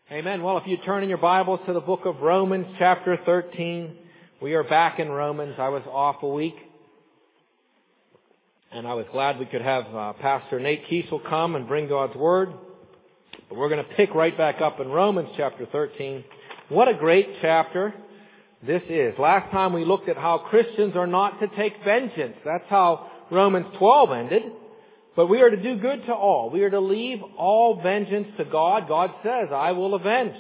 Amen. Well, if you turn in your Bibles to the book of Romans, chapter 13, we are back in Romans. I was off a week, and I was glad we could have Pastor Nate Kiesel come and bring God's Word. But we're going to pick right back up in Romans chapter 13. What a great chapter this is. Last time we looked at how Christians are not to take vengeance. That's how Romans 12 ended. But we are to do good to all. We are to leave all vengeance to God. God says, I will avenge.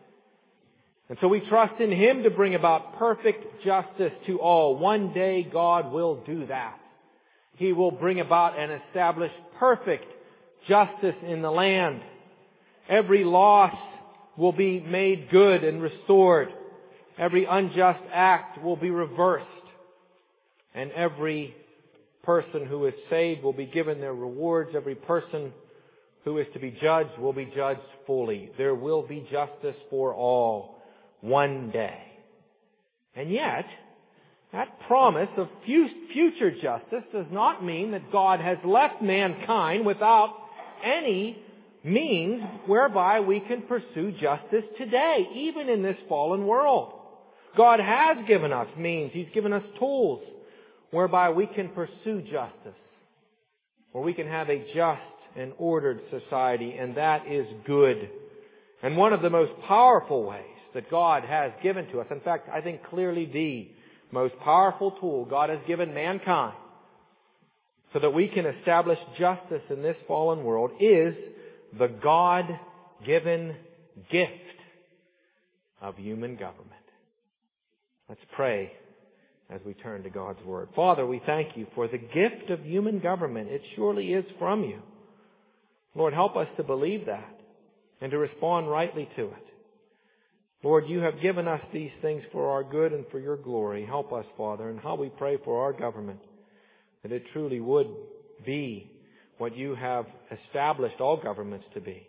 And so we trust in Him to bring about perfect justice to all. One day God will do that. He will bring about and establish perfect justice in the land. Every loss will be made good and restored. Every unjust act will be reversed. And every person who is saved will be given their rewards. Every person who is to be judged will be judged fully. There will be justice for all one day. And yet, that promise of future justice does not mean that God has left mankind without any means whereby we can pursue justice today, even in this fallen world. God has given us means. He's given us tools whereby we can pursue justice, where we can have a just and ordered society, and that is good. And one of the most powerful ways that God has given to us, in fact, I think clearly the most powerful tool God has given mankind so that we can establish justice in this fallen world, is the God-given gift of human government. Let's pray as we turn to God's Word. Father, we thank You for the gift of human government. It surely is from You. Lord, help us to believe that and to respond rightly to it. Lord, You have given us these things for our good and for Your glory. Help us, Father, and how we pray for our government, that it truly would be what You have established all governments to be.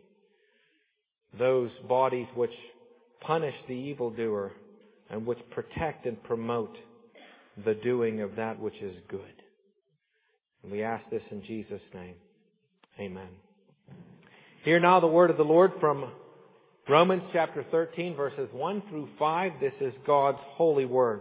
Those bodies which punish the evildoer and which protect and promote the doing of that which is good. And we ask this in Jesus' name. Amen. Hear now the word of the Lord from Romans chapter 13, verses 1 through 5. This is God's holy word.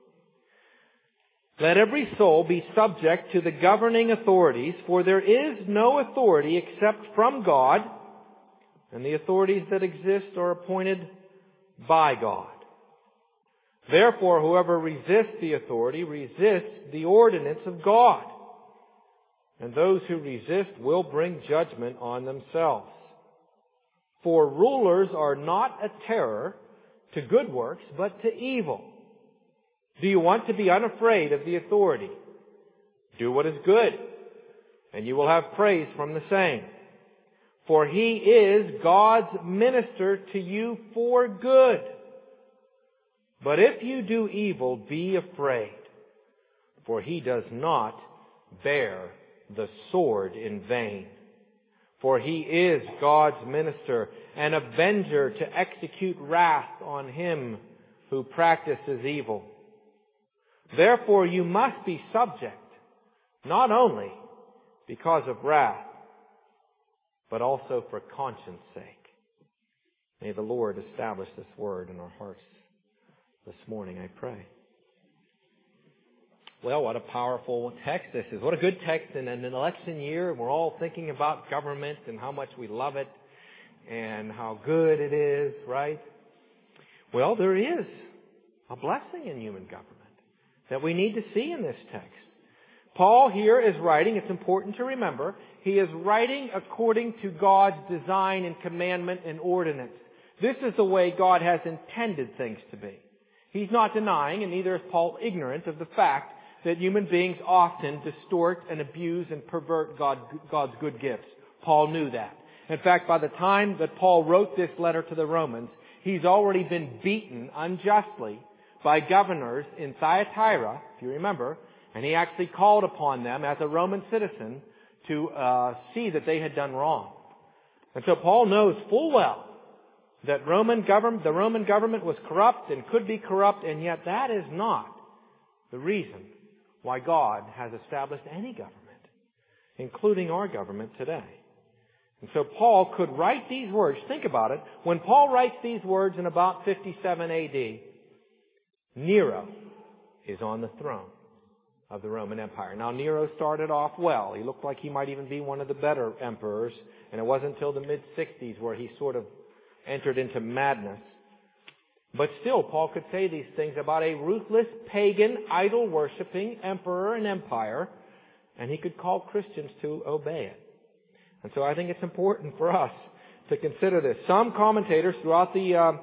Let every soul be subject to the governing authorities, for there is no authority except from God, and the authorities that exist are appointed by God. Therefore, whoever resists the authority resists the ordinance of God. And those who resist will bring judgment on themselves. For rulers are not a terror to good works, but to evil. Do you want to be unafraid of the authority? Do what is good, and you will have praise from the same. For he is God's minister to you for good. But if you do evil, be afraid, for he does not bear the sword in vain. For he is God's minister, an avenger to execute wrath on him who practices evil. Therefore you must be subject, not only because of wrath, but also for conscience sake. May the Lord establish this word in our hearts this morning, I pray. Well, what a powerful text this is. What a good text in an election year. We're all thinking about government and how much we love it and how good it is, right? Well, there is a blessing in human government that we need to see in this text. Paul here is writing, it's important to remember, he is writing according to God's design and commandment and ordinance. This is the way God has intended things to be. He's not denying, and neither is Paul ignorant of the fact that human beings often distort and abuse and pervert God's good gifts. Paul knew that. In fact, by the time that Paul wrote this letter to the Romans, he's already been beaten unjustly by governors in Thyatira, if you remember, and he actually called upon them as a Roman citizen to see that they had done wrong. And so Paul knows full well that the Roman government was corrupt and could be corrupt, and yet that is not the reason why God has established any government, including our government today. And so Paul could write these words. Think about it. When Paul writes these words in about 57 AD, Nero is on the throne of the Roman Empire. Now, Nero started off well. He looked like he might even be one of the better emperors. And it wasn't until the mid-60s where he sort of entered into madness. But still, Paul could say these things about a ruthless, pagan, idol-worshipping emperor and empire, and he could call Christians to obey it. And so I think it's important for us to consider this. Some commentators throughout the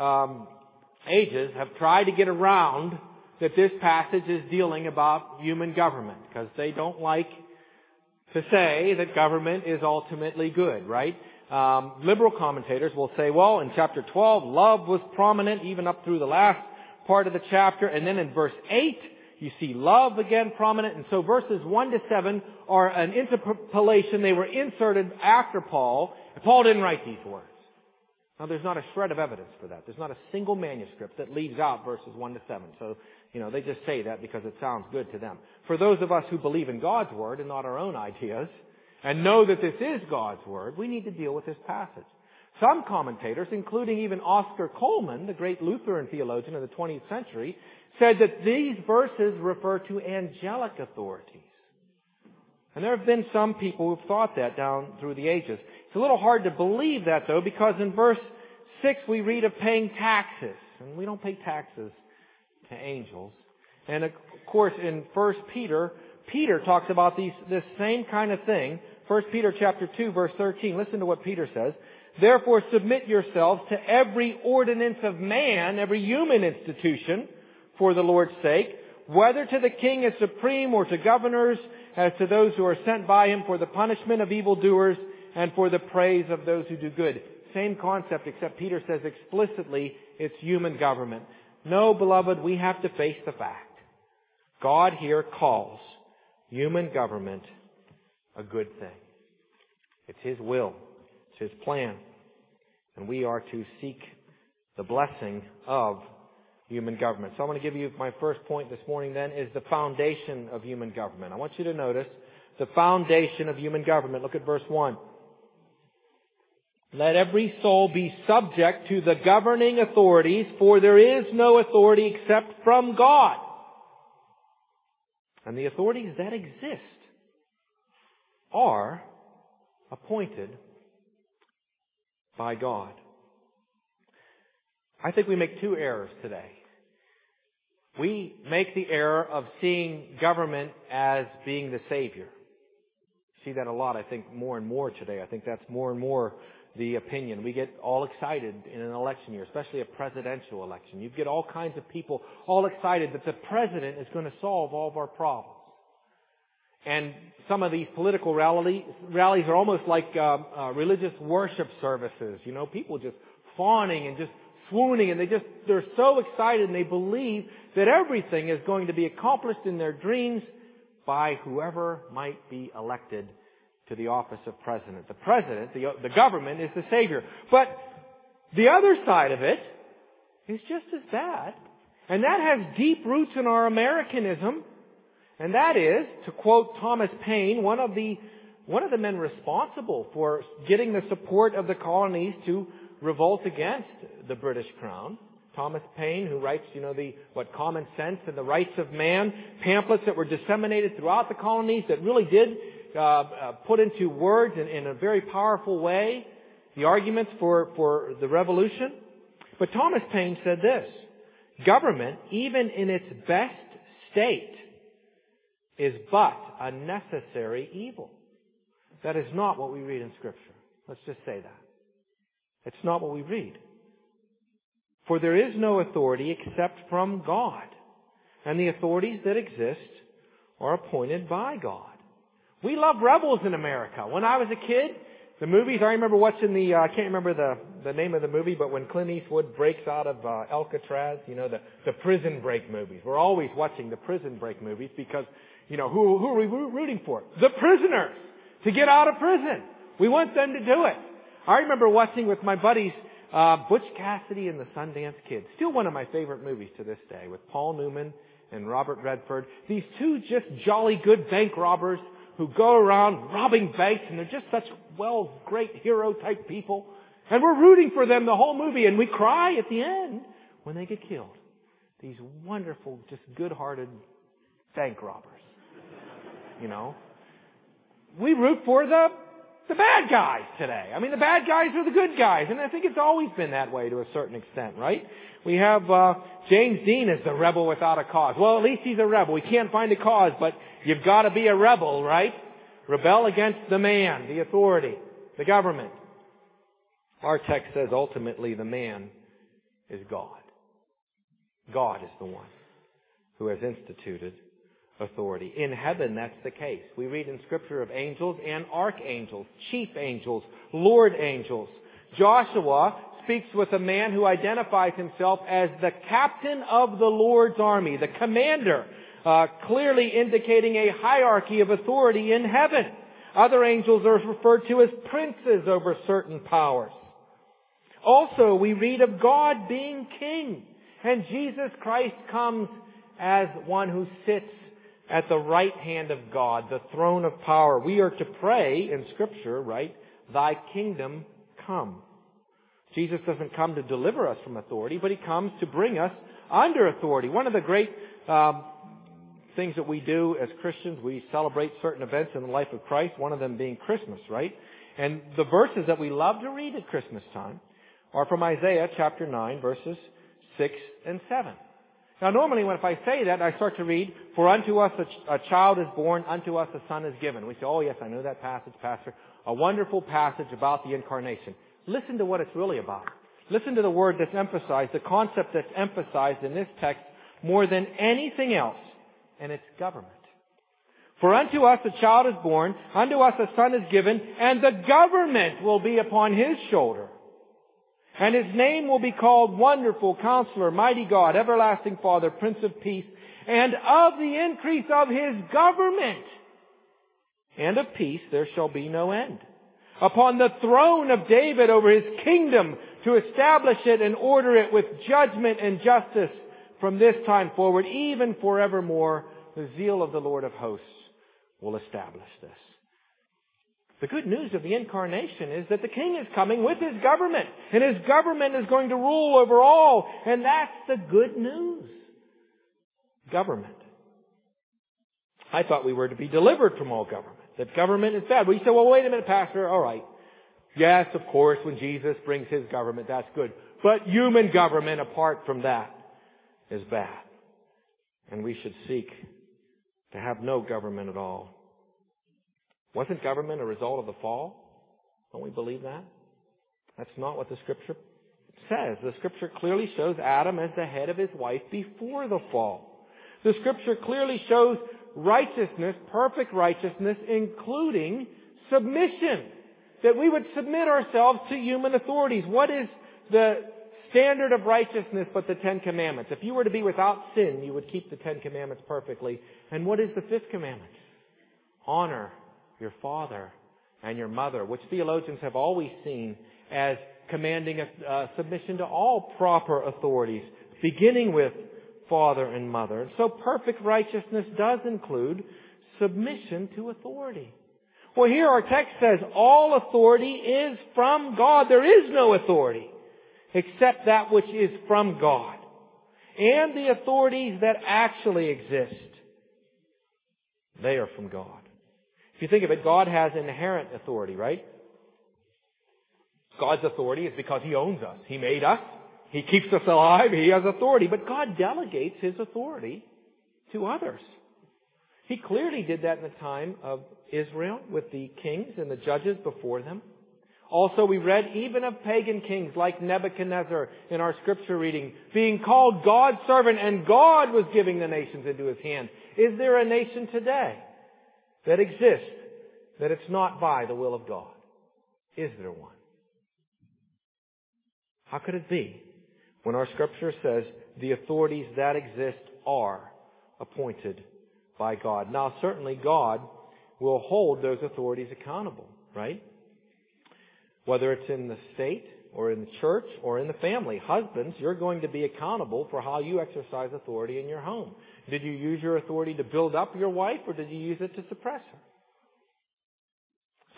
ages have tried to get around that this passage is dealing about human government, because they don't like to say that government is ultimately good, right? Liberal commentators will say, well, in chapter 12, love was prominent even up through the last part of the chapter. And then in verse 8, you see love again prominent. And so verses 1 to 7 are an interpolation. They were inserted after Paul. And Paul didn't write these words. Now, there's not a shred of evidence for that. There's not a single manuscript that leaves out verses 1 to 7. So, they just say that because it sounds good to them. For those of us who believe in God's Word and not our own ideas, and know that this is God's Word, we need to deal with this passage. Some commentators, including even Oscar Coleman, the great Lutheran theologian of the 20th century, said that these verses refer to angelic authorities. And there have been some people who've thought that down through the ages. It's a little hard to believe that, though, because in verse 6 we read of paying taxes. And we don't pay taxes to angels. And of course, in 1 Peter, Peter talks about this same kind of thing. 1 Peter chapter 2, verse 13. Listen to what Peter says. Therefore submit yourselves to every ordinance of man, every human institution, for the Lord's sake, whether to the king as supreme or to governors, as to those who are sent by him for the punishment of evildoers and for the praise of those who do good. Same concept, except Peter says explicitly it's human government. No, beloved, we have to face the fact. God here calls human government a good thing. It's His will. It's His plan. And we are to seek the blessing of human government. So I want to give you my first point this morning then is the foundation of human government. I want you to notice the foundation of human government. Look at verse 1. Let every soul be subject to the governing authorities, for there is no authority except from God. And the authorities that exist are appointed by God. I think we make two errors today. We make the error of seeing government as being the Savior. See that a lot, I think, more and more today. I think that's more and more the opinion. We get all excited in an election year, especially a presidential election. You get all kinds of people all excited that the president is going to solve all of our problems. And some of these political rallies are almost like religious worship services. People just fawning and just swooning, and they're so excited and they believe that everything is going to be accomplished in their dreams by whoever might be elected to the office of president. The president, the government, is the Savior. But the other side of it is just as bad. And that has deep roots in our Americanism. And that is, to quote Thomas Paine, one of the men responsible for getting the support of the colonies to revolt against the British Crown. Thomas Paine, who writes, Common Sense and the Rights of Man, pamphlets that were disseminated throughout the colonies that really did put into words in a very powerful way the arguments for the revolution. But Thomas Paine said this: government, even in its best state, is but a necessary evil. That is not what we read in Scripture. Let's just say that. It's not what we read. For there is no authority except from God. And the authorities that exist are appointed by God. We love rebels in America. When I was a kid, the movies, I remember watching I can't remember the name of the movie, but when Clint Eastwood breaks out of Alcatraz, the prison break movies. We're always watching the prison break movies because, who are we rooting for? The prisoners to get out of prison. We want them to do it. I remember watching with my buddies Butch Cassidy and the Sundance Kid. Still one of my favorite movies to this day, with Paul Newman and Robert Redford. These two just jolly good bank robbers who go around robbing banks, and they're just such, great hero type people. And we're rooting for them the whole movie, and we cry at the end when they get killed. These wonderful, just good-hearted bank robbers. We root for the bad guys today. I mean, the bad guys are the good guys, and I think it's always been that way to a certain extent, right? We have James Dean as the rebel without a cause. Well, at least he's a rebel. We can't find a cause, but you've got to be a rebel, right? Rebel against the man, the authority, the government. Our text says ultimately the man is God. God is the one who has instituted authority. In heaven, that's the case. We read in Scripture of angels and archangels, chief angels, Lord angels. Joshua speaks with a man who identifies himself as the captain of the Lord's army, the commander, clearly indicating a hierarchy of authority in heaven. Other angels are referred to as princes over certain powers. Also, we read of God being king, and Jesus Christ comes as one who sits at the right hand of God, the throne of power. We are to pray in Scripture, right? Thy kingdom come. Jesus doesn't come to deliver us from authority, but He comes to bring us under authority. One of the great things that we do as Christians, we celebrate certain events in the life of Christ, one of them being Christmas, right? And the verses that we love to read at Christmas time are from Isaiah chapter 9, verses 6 and 7. Now normally if I say that, I start to read, for unto us a child is born, unto us a son is given. We say, oh yes, I know that passage, Pastor. A wonderful passage about the incarnation. Listen to what it's really about. Listen to the word that's emphasized, the concept that's emphasized in this text more than anything else, and it's government. For unto us a child is born, unto us a son is given, and the government will be upon His shoulder. And His name will be called Wonderful, Counselor, Mighty God, Everlasting Father, Prince of Peace. And of the increase of His government and of peace there shall be no end. Upon the throne of David over His kingdom, to establish it and order it with judgment and justice from this time forward, even forevermore. The zeal of the Lord of hosts will establish this. The good news of the incarnation is that the King is coming with His government, and His government is going to rule over all, and that's the good news. Government. I thought we were to be delivered from all government, that government is bad. Well, you say, well, wait a minute, Pastor, all right. Yes, of course, when Jesus brings His government, that's good. But human government, apart from that, is bad. And we should seek to have no government at all. Wasn't government a result of the fall? Don't we believe that? That's not what the Scripture says. The Scripture clearly shows Adam as the head of his wife before the fall. The Scripture clearly shows righteousness, perfect righteousness, including submission. That we would submit ourselves to human authorities. What is the standard of righteousness but the Ten Commandments? If you were to be without sin, you would keep the Ten Commandments perfectly. And what is the fifth commandment? Honor your father and your mother, which theologians have always seen as commanding submission to all proper authorities, beginning with father and mother. And so perfect righteousness does include submission to authority. Well, here our text says all authority is from God. There is no authority except that which is from God. And the authorities that actually exist, they are from God. If you think of it, God has inherent authority, right? God's authority is because He owns us. He made us. He keeps us alive. He has authority. But God delegates His authority to others. He clearly did that in the time of Israel with the kings and the judges before them. Also, we read even of pagan kings like Nebuchadnezzar in our scripture reading, being called God's servant, and God was giving the nations into his hand. Is there a nation today that exists that it's not by the will of God? Is there one? How could it be when our scripture says the authorities that exist are appointed by God? Now, certainly God will hold those authorities accountable, right? Whether it's in the state or in the church or in the family. Husbands, you're going to be accountable for how you exercise authority in your home. Did you use your authority to build up your wife, or did you use it to suppress her?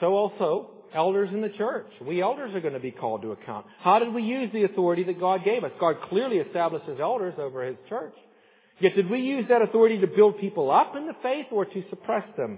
So also, elders in the church. We elders are going to be called to account. How did we use the authority that God gave us? God clearly establishes elders over His church. Yet did we use that authority to build people up in the faith or to suppress them?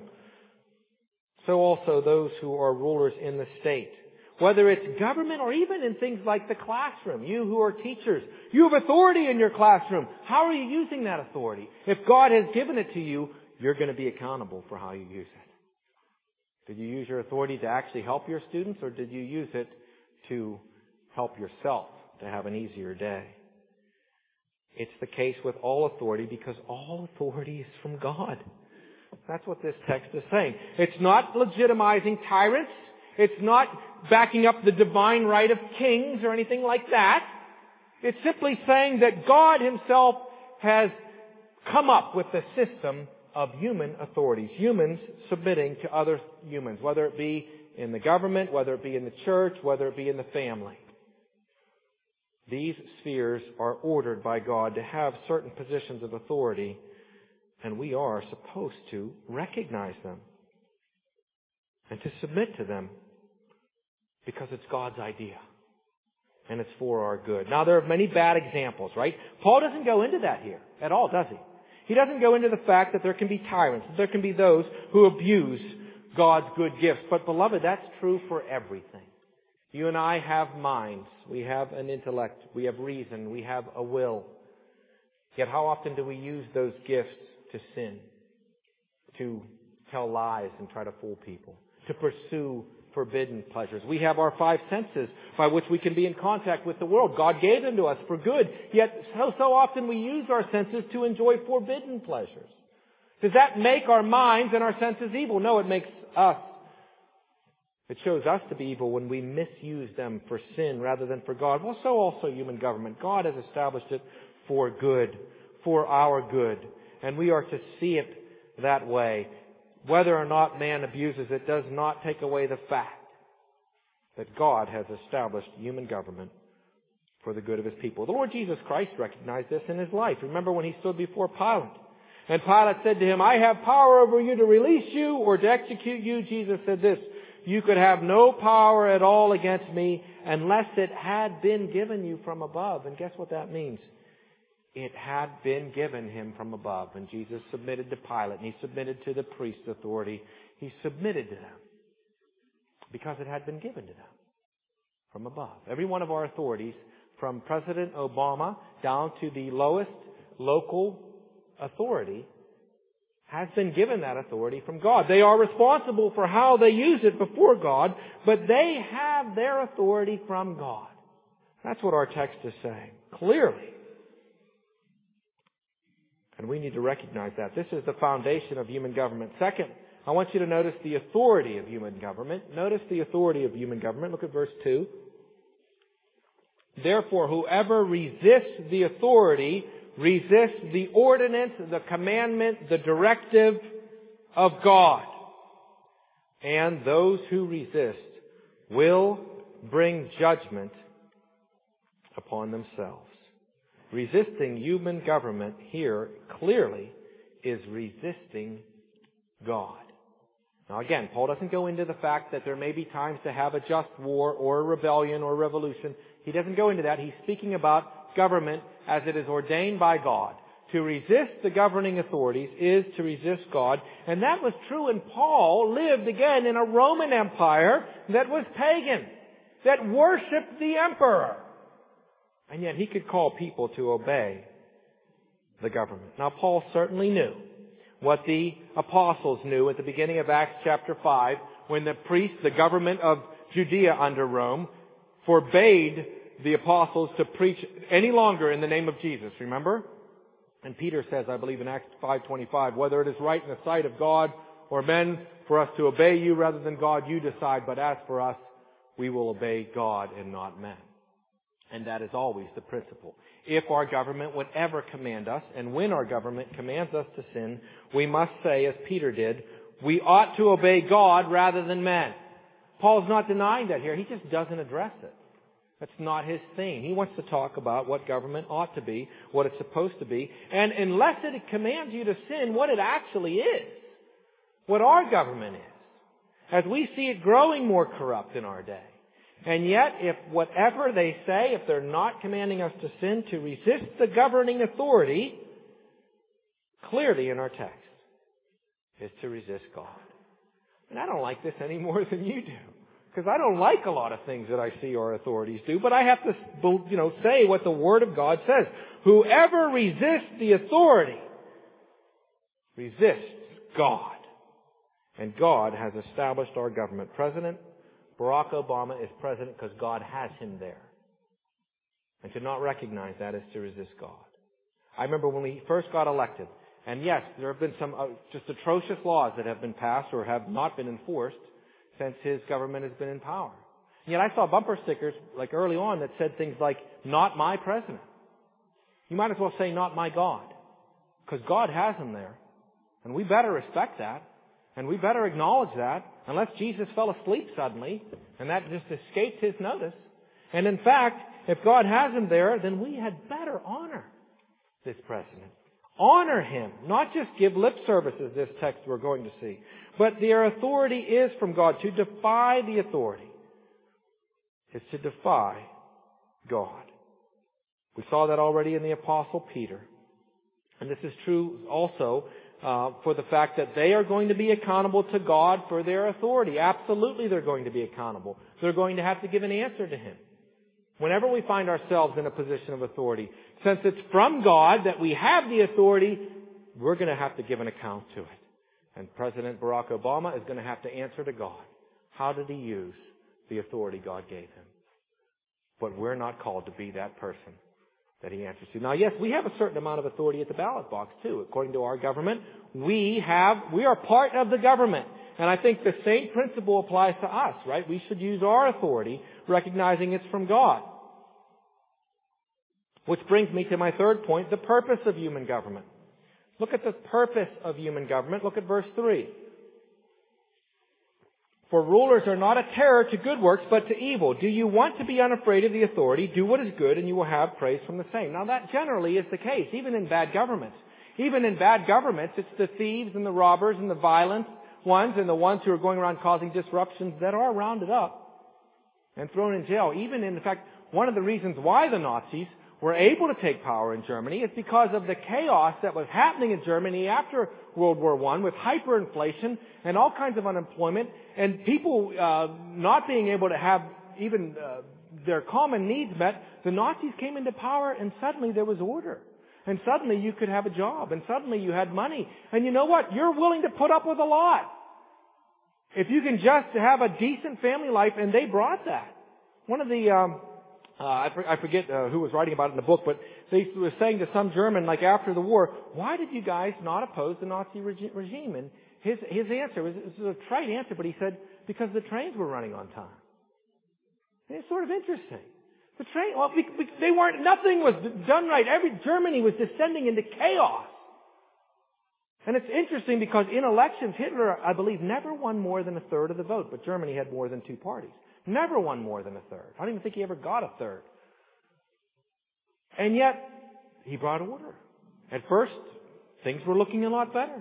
So also those who are rulers in the state. Whether it's government or even in things like the classroom. You who are teachers, you have authority in your classroom. How are you using that authority? If God has given it to you, you're going to be accountable for how you use it. Did you use your authority to actually help your students, or did you use it to help yourself to have an easier day? It's the case with all authority because all authority is from God. That's what this text is saying. It's not legitimizing tyrants. It's not backing up the divine right of kings or anything like that. It's simply saying that God Himself has come up with a system of human authorities, humans submitting to other humans, whether it be in the government, whether it be in the church, whether it be in the family. These spheres are ordered by God to have certain positions of authority, and we are supposed to recognize them and to submit to them because it's God's idea and it's for our good. Now, there are many bad examples, right? Paul doesn't go into that here at all, does he? He doesn't go into the fact that there can be tyrants, that there can be those who abuse God's good gifts. But, beloved, that's true for everything. You and I have minds. We have an intellect. We have reason. We have a will. Yet how often do we use those gifts to sin? To tell lies and try to fool people? To pursue forbidden pleasures? We have our five senses by which we can be in contact with the world. God gave them to us for good. Yet so often we use our senses to enjoy forbidden pleasures. Does that make our minds and our senses evil? No, it makes us. It shows us to be evil when we misuse them for sin rather than for God. Well, so also human government. God has established it for good, for our good. And we are to see it that way. Whether or not man abuses it does not take away the fact that God has established human government for the good of His people. The Lord Jesus Christ recognized this in His life. Remember when He stood before Pilate. And Pilate said to Him, I have power over you to release you or to execute you. Jesus said this, you could have no power at all against me unless it had been given you from above. And guess what that means? It had been given Him from above. And Jesus submitted to Pilate, and He submitted to the priest's authority. He submitted to them because it had been given to them from above. Every one of our authorities, from President Obama down to the lowest local authority, has been given that authority from God. They are responsible for how they use it before God, but they have their authority from God. That's what our text is saying, clearly. And we need to recognize that. This is the foundation of human government. Second, I want you to notice the authority of human government. Notice the authority of human government. Look at verse 2. Therefore, whoever resists the authority resists the ordinance, the commandment, the directive of God. And those who resist will bring judgment upon themselves. Resisting human government here clearly is resisting God. Now again, Paul doesn't go into the fact that there may be times to have a just war or a rebellion or a revolution. He doesn't go into that. He's speaking about government as it is ordained by God. To resist the governing authorities is to resist God. And that was true, and Paul lived again in a Roman Empire that was pagan, that worshipped the emperor. And yet he could call people to obey the government. Now Paul certainly knew what the apostles knew at the beginning of Acts chapter 5 when the priests, the government of Judea under Rome, forbade the apostles to preach any longer in the name of Jesus. Remember? And Peter says, I believe in Acts 5:25, whether it is right in the sight of God or men for us to obey you rather than God, you decide. But as for us, we will obey God and not men. And that is always the principle. If our government would ever command us, and when our government commands us to sin, we must say, as Peter did, we ought to obey God rather than men. Paul's not denying that here. He just doesn't address it. That's not his thing. He wants to talk about what government ought to be, what it's supposed to be, and unless it commands you to sin, what it actually is, what our government is. as we see it growing more corrupt in our day. And yet, if whatever they say, if they're not commanding us to sin, to resist the governing authority, clearly in our text, is to resist God. And I don't like this any more than you do. Because I don't like a lot of things that I see our authorities do, but I have to, say what the Word of God says. Whoever resists the authority resists God. And God has established our government. President Barack Obama is president because God has him there. And to not recognize that is to resist God. I remember when we first got elected, and yes, there have been some just atrocious laws that have been passed or have not been enforced since his government has been in power. And yet I saw bumper stickers like early on that said things like, "Not my president." You might as well say, "Not my God." Because God has him there. And we better respect that. And we better acknowledge that, unless Jesus fell asleep suddenly, and that just escaped his notice. And in fact, if God has him there, then we had better honor this president. Honor him, not just give lip service, as this text we're going to see. But their authority is from God. To defy the authority is to defy God. We saw that already in the Apostle Peter. And this is true also for the fact that they are going to be accountable to God for their authority. Absolutely they're going to be accountable. They're going to have to give an answer to him. Whenever we find ourselves in a position of authority, since it's from God that we have the authority, we're going to have to give an account to it. And President Barack Obama is going to have to answer to God. How did he use the authority God gave him? But we're not called to be that person that he answers to. Now, yes, we have a certain amount of authority at the ballot box, too. According to our government, we are part of the government. And I think the same principle applies to us, right? We should use our authority, recognizing it's from God. Which brings me to my third point, the purpose of human government. Look at the purpose of human government. Look at verse 3. For rulers are not a terror to good works, but to evil. Do you want to be unafraid of the authority? Do what is good, and you will have praise from the same. Now that generally is the case, even in bad governments. Even in bad governments, it's the thieves and the robbers and the violent ones and the ones who are going around causing disruptions that are rounded up and thrown in jail. Even in fact, one of the reasons why the Nazis were able to take power in Germany is because of the chaos that was happening in Germany after World War I with hyperinflation and all kinds of unemployment and people not being able to have even their common needs met. The Nazis came into power and suddenly there was order. And suddenly you could have a job and suddenly you had money. And you know what? You're willing to put up with a lot. If you can just have a decent family life, and they brought that. One of the I forget who was writing about it in the book, but they were saying to some German, like after the war, "Why did you guys not oppose the Nazi regime?" And his answer was a trite answer, but he said, "Because the trains were running on time." And it's sort of interesting. The train, nothing was done right. Germany was descending into chaos. And it's interesting because in elections, Hitler, I believe, never won more than a third of the vote, but Germany had more than two parties. Never won more than a third. I don't even think he ever got a third. And yet, he brought order. At first, things were looking a lot better.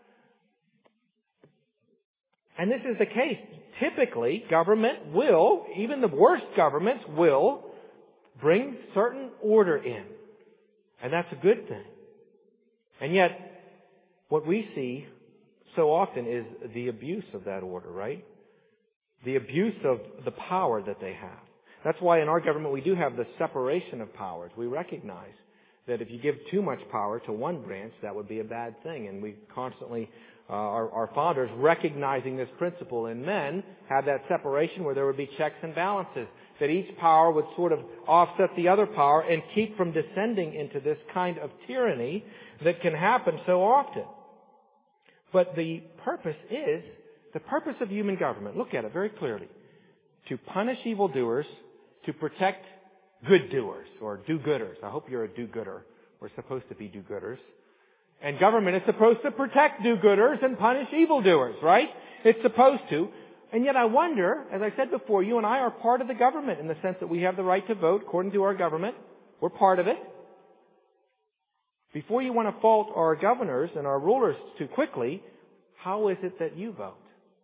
And this is the case. Typically, government will, even the worst governments will, bring certain order in. And that's a good thing. And yet, what we see so often is the abuse of that order, right? The abuse of the power that they have. That's why in our government we do have the separation of powers. We recognize that if you give too much power to one branch, that would be a bad thing. And we constantly, our founders, recognizing this principle in men, had that separation where there would be checks and balances. That each power would sort of offset the other power and keep from descending into this kind of tyranny that can happen so often. But the purpose of human government, look at it very clearly, to punish evildoers, to protect good doers, or do-gooders. I hope you're a do-gooder. We're supposed to be do-gooders. And government is supposed to protect do-gooders and punish evildoers, right? It's supposed to. And yet I wonder, as I said before, you and I are part of the government in the sense that we have the right to vote according to our government. We're part of it. Before you want to fault our governors and our rulers too quickly, how is it that you vote?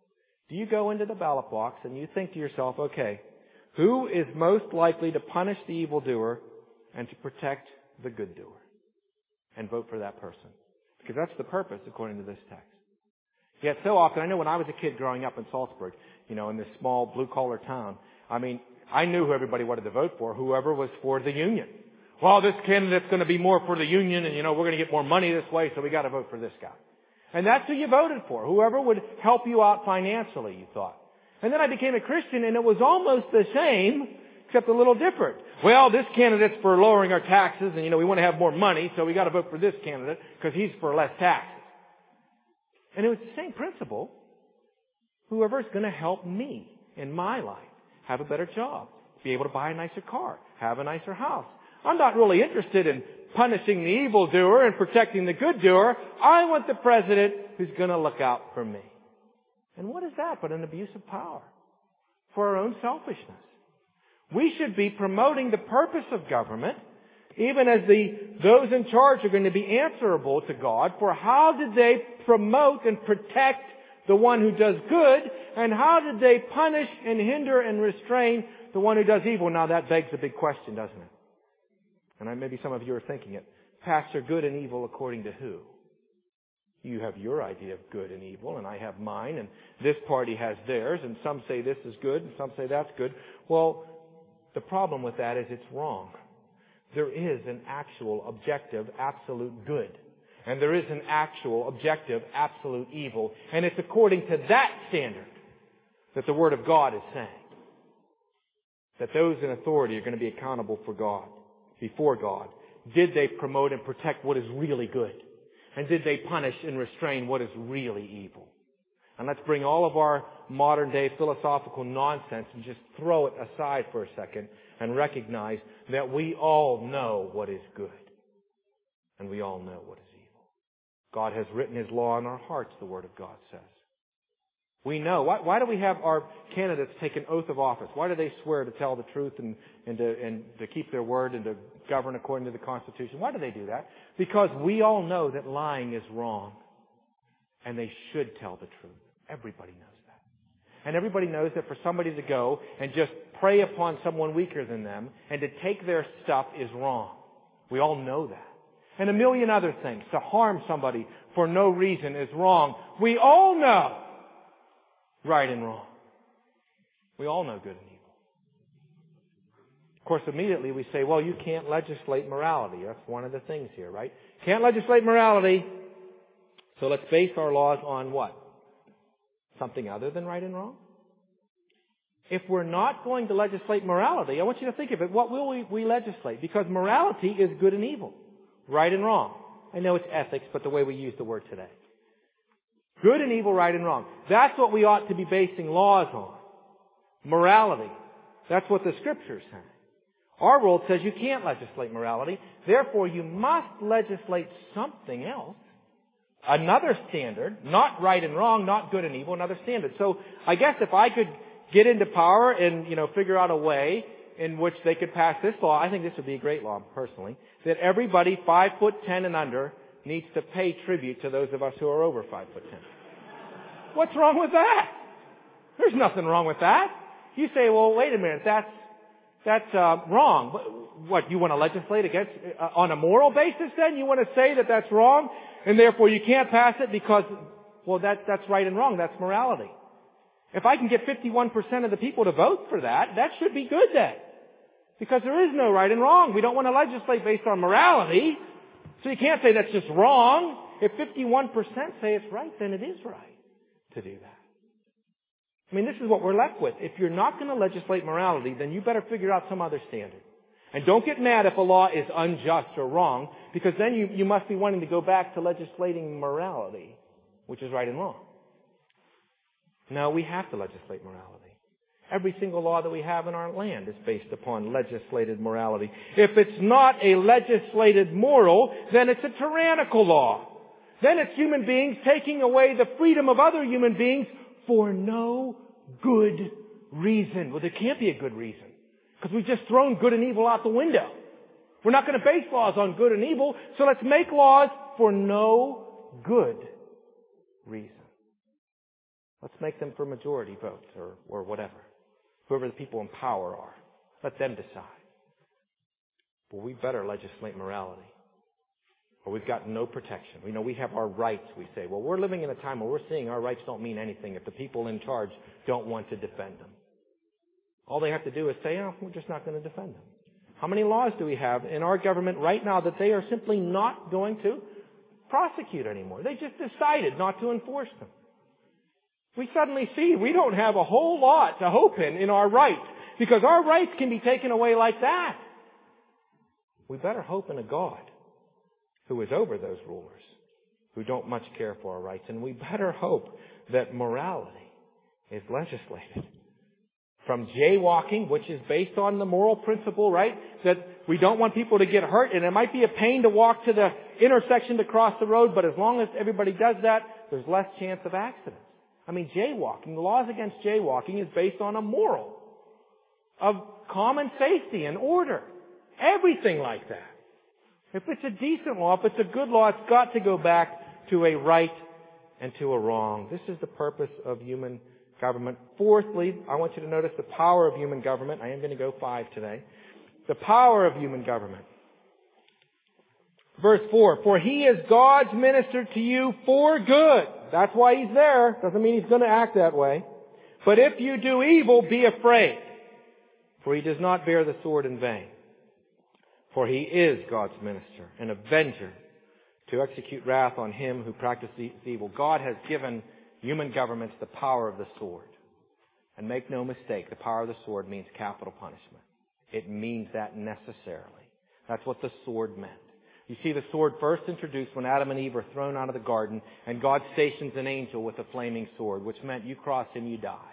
Do you go into the ballot box and you think to yourself, okay, who is most likely to punish the evildoer and to protect the good doer? And vote for that person. Because that's the purpose according to this text. Yet so often, I know when I was a kid growing up in Salzburg, in this small blue-collar town, I knew who everybody wanted to vote for, whoever was for the union. Well, this candidate's going to be more for the union, and we're going to get more money this way, so we got to vote for this guy. And that's who you voted for, whoever would help you out financially, you thought. And then I became a Christian, and it was almost the same, except a little different. Well, this candidate's for lowering our taxes, and we want to have more money, so we got to vote for this candidate because he's for less taxes. And it was the same principle. Whoever's going to help me in my life have a better job, be able to buy a nicer car, have a nicer house. I'm not really interested in punishing the evildoer and protecting the good doer. I want the president who's going to look out for me. And what is that but an abuse of power for our own selfishness? We should be promoting the purpose of government, even as those in charge are going to be answerable to God for how did they promote and protect the one who does good, and how did they punish and hinder and restrain the one who does evil? Now that begs a big question, doesn't it? And maybe some of you are thinking it. Pastor, good and evil according to who? You have your idea of good and evil, and I have mine, and this party has theirs, and some say this is good, and some say that's good. Well, the problem with that is it's wrong. There is an actual, objective, absolute good. And there is an actual, objective, absolute evil. And it's according to that standard that the Word of God is saying that those in authority are going to be accountable for God, before God. Did they promote and protect what is really good? And did they punish and restrain what is really evil? And let's bring all of our modern day philosophical nonsense and just throw it aside for a second and recognize that we all know what is good. And we all know what is evil. God has written His law in our hearts, the Word of God says. We know. Why do we have our candidates take an oath of office? Why do they swear to tell the truth and to keep their word and to govern according to the Constitution? Why do they do that? Because we all know that lying is wrong. And they should tell the truth. Everybody knows that. And everybody knows that for somebody to go and just prey upon someone weaker than them and to take their stuff is wrong. We all know that. And a million other things. To harm somebody for no reason is wrong. We all know right and wrong. We all know good and evil. Of course, immediately we say, well, you can't legislate morality. That's one of the things here, right? Can't legislate morality. So let's base our laws on what? Something other than right and wrong? If we're not going to legislate morality, I want you to think of it. What will we legislate? Because morality is good and evil. Right and wrong. I know it's ethics, but the way we use the word today. Good and evil, right and wrong. That's what we ought to be basing laws on. Morality. That's what the Scriptures say. Our world says you can't legislate morality. Therefore, you must legislate something else. Another standard. Not right and wrong, not good and evil. Another standard. So, I guess if I could get into power and, figure out a way in which they could pass this law, I think this would be a great law, personally, that everybody 5'10" and under needs to pay tribute to those of us who are over 5'10". What's wrong with that? There's nothing wrong with that. You say, well, wait a minute, that's wrong. What, you want to legislate against, on a moral basis then? You want to say that that's wrong, and therefore you can't pass it because, well, that's right and wrong. That's morality. If I can get 51% of the people to vote for that, that should be good then. Because there is no right and wrong. We don't want to legislate based on morality. So you can't say that's just wrong. If 51% say it's right, then it is right to do that. I mean, this is what we're left with. If you're not going to legislate morality, then you better figure out some other standard. And don't get mad if a law is unjust or wrong, because then you must be wanting to go back to legislating morality, which is right and wrong. No, we have to legislate morality. Every single law that we have in our land is based upon legislated morality. If it's not a legislated moral, then it's a tyrannical law. Then it's human beings taking away the freedom of other human beings for no good reason. Well, there can't be a good reason, because we've just thrown good and evil out the window. We're not going to base laws on good and evil, so let's make laws for no good reason. Let's make them for majority votes or whatever. Whoever the people in power are. Let them decide. But we better legislate morality. Or we've got no protection. We know we have our rights, we say. Well, we're living in a time where we're seeing our rights don't mean anything if the people in charge don't want to defend them. All they have to do is say, oh, we're just not going to defend them. How many laws do we have in our government right now that they are simply not going to prosecute anymore? They just decided not to enforce them. We suddenly see we don't have a whole lot to hope in our rights, because our rights can be taken away like that. We better hope in a God who is over those rulers, who don't much care for our rights. And we better hope that morality is legislated. From jaywalking, which is based on the moral principle, right? That we don't want people to get hurt, and it might be a pain to walk to the intersection to cross the road, but as long as everybody does that, there's less chance of accidents. I mean, jaywalking, the laws against jaywalking is based on a moral of common safety and order. Everything like that. If it's a decent law, if it's a good law, it's got to go back to a right and to a wrong. This is the purpose of human government. Fourthly, I want you to notice the power of human government. I am going to go 5 today. The power of human government. Verse 4, for he is God's minister to you for good. That's why he's there. Doesn't mean he's going to act that way. But if you do evil, be afraid, for he does not bear the sword in vain. For he is God's minister, an avenger, to execute wrath on him who practices evil. God has given human governments the power of the sword. And make no mistake, the power of the sword means capital punishment. It means that necessarily. That's what the sword meant. You see, the sword first introduced when Adam and Eve were thrown out of the garden, and God stations an angel with a flaming sword, which meant you cross him, you die.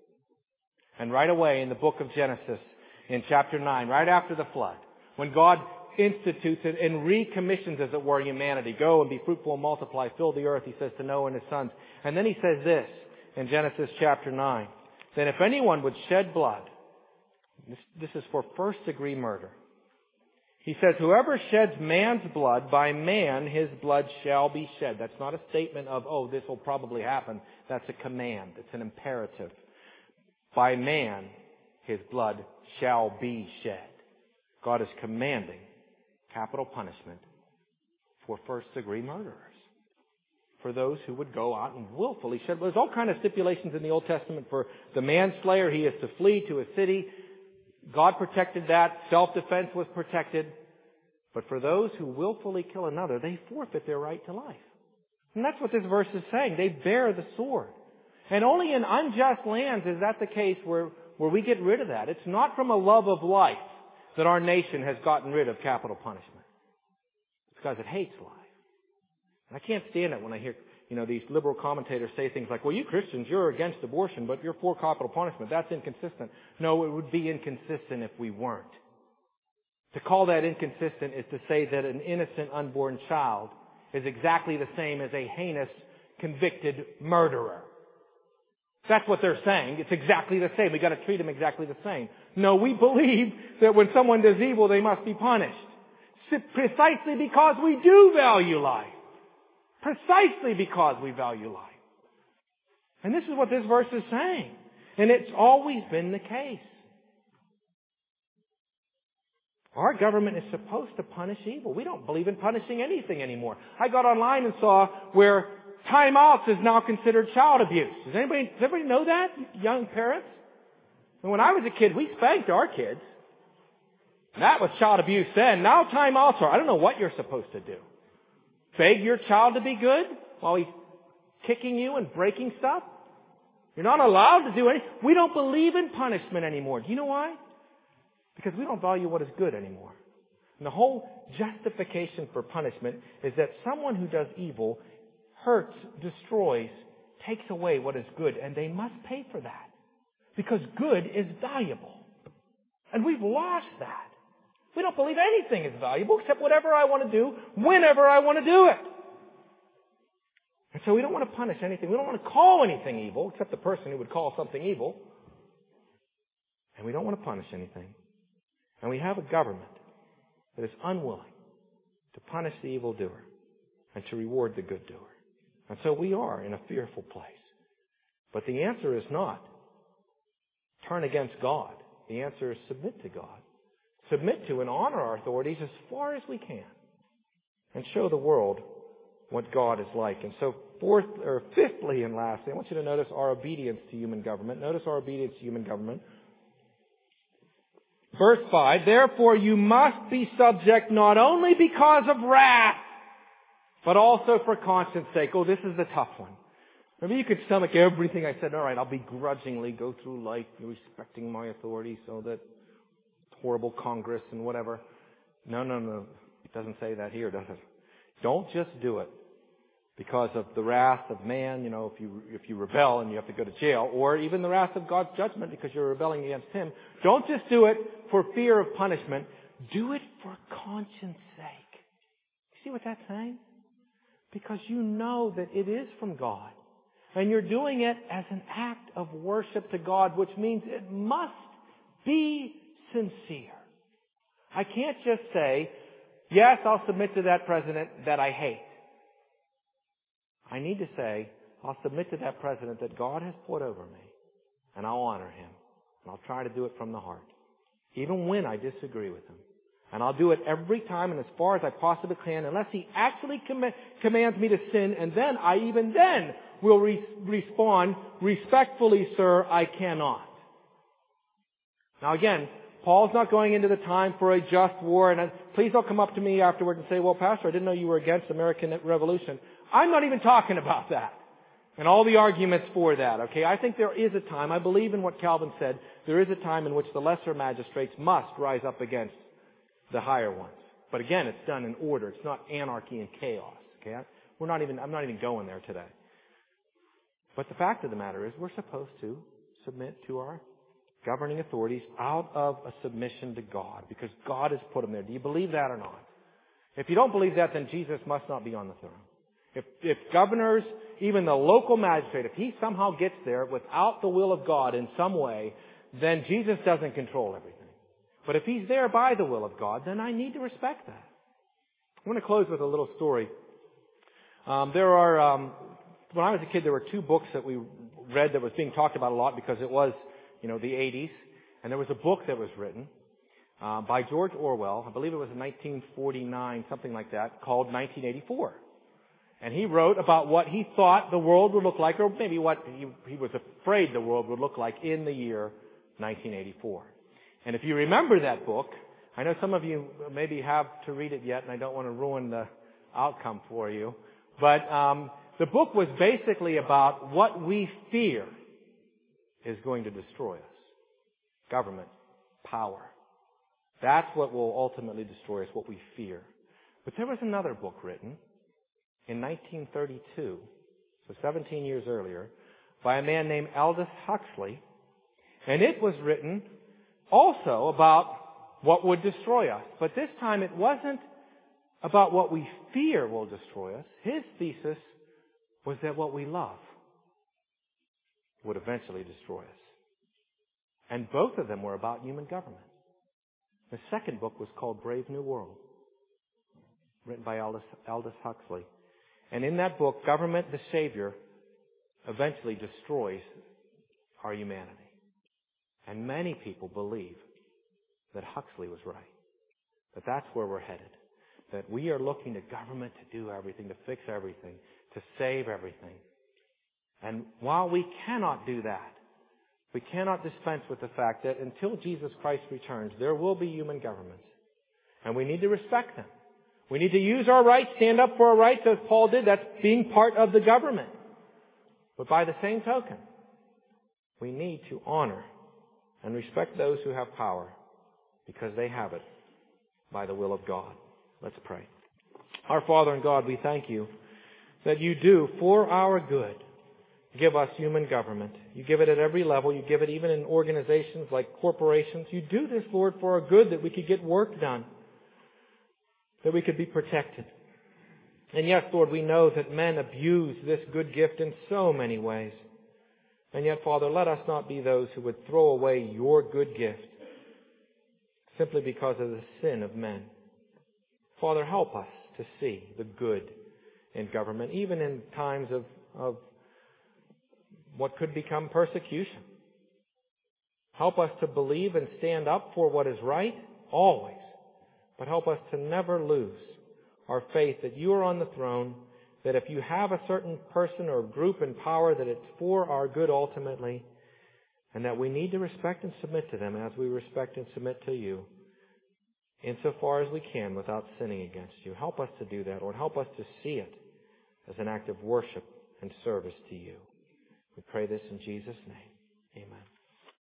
And right away in the book of Genesis, in chapter 9, right after the flood, when God institutes it and recommissions, as it were, humanity, go and be fruitful and multiply, fill the earth, he says to Noah and his sons. And then he says this in Genesis chapter 9, then if anyone would shed blood, this is for first degree murder. He says, whoever sheds man's blood, by man his blood shall be shed. That's not a statement of, oh, this will probably happen. That's a command. It's an imperative. By man his blood shall be shed. God is commanding capital punishment for first-degree murderers. For those who would go out and willfully shed. There's all kinds of stipulations in the Old Testament for the manslayer. He is to flee to a city. God protected that. Self-defense was protected. But for those who willfully kill another, they forfeit their right to life. And that's what this verse is saying. They bear the sword. And only in unjust lands is that the case where we get rid of that. It's not from a love of life that our nation has gotten rid of capital punishment. It's because it hates life. And I can't stand it when I hear, these liberal commentators say things like, well, you Christians, you're against abortion, but you're for capital punishment. That's inconsistent. No, it would be inconsistent if we weren't. To call that inconsistent is to say that an innocent unborn child is exactly the same as a heinous convicted murderer. That's what they're saying. It's exactly the same. We've got to treat them exactly the same. No, we believe that when someone does evil, they must be punished. Precisely because we do value life. Precisely because we value life. And this is what this verse is saying. And it's always been the case. Our government is supposed to punish evil. We don't believe in punishing anything anymore. I got online and saw where timeouts is now considered child abuse. Does everybody know that, young parents? And when I was a kid, we spanked our kids. That was child abuse then. Now timeouts are, I don't know what you're supposed to do. Beg your child to be good while he's kicking you and breaking stuff? You're not allowed to do anything. We don't believe in punishment anymore. Do you know why? Because we don't value what is good anymore. And the whole justification for punishment is that someone who does evil hurts, destroys, takes away what is good, and they must pay for that. Because good is valuable. And we've lost that. We don't believe anything is valuable except whatever I want to do, whenever I want to do it. And so we don't want to punish anything. We don't want to call anything evil, except the person who would call something evil. And we don't want to punish anything. And we have a government that is unwilling to punish the evildoer and to reward the good doer. And so we are in a fearful place. But the answer is not turn against God. The answer is submit to God. Submit to and honor our authorities as far as we can. And show the world what God is like. And so fifthly and lastly, I want you to notice our obedience to human government. Notice our obedience to human government. Verse 5, therefore you must be subject not only because of wrath, but also for conscience sake. Oh, this is the tough one. Maybe you could stomach everything I said. All right, I'll begrudgingly go through life respecting my authority so that horrible Congress and whatever. No. It doesn't say that here, does it? Don't just do it because of the wrath of man, if you rebel and you have to go to jail, or even the wrath of God's judgment because you're rebelling against Him. Don't just do it for fear of punishment. Do it for conscience sake. You see what that's saying? Because you know that it is from God. And you're doing it as an act of worship to God, which means it must be sincere. I can't just say, yes, I'll submit to that president that I hate. I need to say, I'll submit to that president that God has put over me, and I'll honor him. And I'll try to do it from the heart, even when I disagree with him. And I'll do it every time and as far as I possibly can, unless he actually commands me to sin, and then I will respond, respectfully, sir, I cannot. Now again, Paul's not going into the time for a just war, and please don't come up to me afterward and say, well, Pastor, I didn't know you were against the American Revolution. I'm not even talking about that and all the arguments for that, okay? I think there is a time, I believe in what Calvin said, there is a time in which the lesser magistrates must rise up against the higher ones. But again, it's done in order. It's not anarchy and chaos, okay? I'm not even going there today. But the fact of the matter is we're supposed to submit to our governing authorities out of a submission to God because God has put them there. Do you believe that or not? If you don't believe that, then Jesus must not be on the throne. If governors, even the local magistrate, if he somehow gets there without the will of God in some way, then Jesus doesn't control everything. But if he's there by the will of God, then I need to respect that. I'm going to close with a little story. When I was a kid, there were two books that we read that was being talked about a lot because it was, the 80s. And there was a book that was written by George Orwell. I believe it was in 1949, something like that, called 1984. And he wrote about what he thought the world would look like, or maybe what he was afraid the world would look like in the year 1984. And if you remember that book, I know some of you maybe have to read it yet, and I don't want to ruin the outcome for you. But the book was basically about what we fear is going to destroy us. Government, power. That's what will ultimately destroy us, what we fear. But there was another book written in 1932, so 17 years earlier, by a man named Aldous Huxley. And it was written also about what would destroy us. But this time it wasn't about what we fear will destroy us. His thesis was that what we love would eventually destroy us. And both of them were about human government. The second book was called Brave New World, written by Aldous Huxley. And in that book, Government the Savior eventually destroys our humanity. And many people believe that Huxley was right. That that's where we're headed. That we are looking to government to do everything, to fix everything, to save everything. And while we cannot do that, we cannot dispense with the fact that until Jesus Christ returns, there will be human governments. And we need to respect them. We need to use our rights, stand up for our rights as Paul did. That's being part of the government. But by the same token, we need to honor and respect those who have power because they have it by the will of God. Let's pray. Our Father and God, we thank you that you do, for our good, give us human government. You give it at every level. You give it even in organizations like corporations. You do this, Lord, for our good, that we could get work done, that we could be protected. And yes, Lord, we know that men abuse this good gift in so many ways. And yet, Father, let us not be those who would throw away your good gift simply because of the sin of men. Father, help us to see the good in government, even in times of what could become persecution. Help us to believe and stand up for what is right, always. But help us to never lose our faith that you are on the throne, that if you have a certain person or group in power, that it's for our good ultimately, and that we need to respect and submit to them as we respect and submit to you, insofar as we can without sinning against you. Help us to do that, Lord. Help us to see it as an act of worship and service to you. We pray this in Jesus' name. Amen.